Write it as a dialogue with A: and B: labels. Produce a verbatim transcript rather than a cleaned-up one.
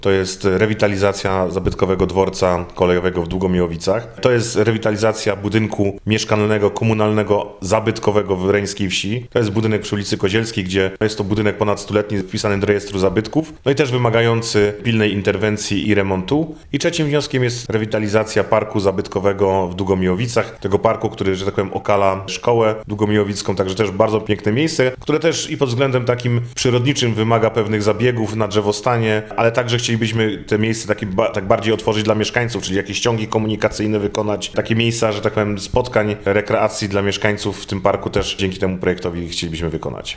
A: To jest rewitalizacja zabytkowego dworca kolejowego w Długomiłowicach. To jest rewitalizacja budynku mieszkalnego, komunalnego, zabytkowego w Reńskiej Wsi. To jest budynek przy ulicy Kozielskiej, gdzie jest to budynek ponad stuletni, wpisany do rejestru zabytków, no i też wymagający pilnej interwencji i remontu. I trzecim wnioskiem jest rewitalizacja parku zabytkowego w Długomiłowicach, tego parku, który, że tak powiem, okala szkołę długomiłowicką, także też bardzo piękne miejsce, które też i pod względem takim przyrodniczym wymaga pewnych zabiegów na drzewostanie, ale także chcielibyśmy te miejsce takie ba- tak bardziej otworzyć dla mieszkańców, czyli jakieś ciągi komunikacyjne wykonać, takie miejsca, że tak powiem, spotkań, rekreacji dla mieszkańców w tym parku też dzięki temu projektowi chcielibyśmy wykonać.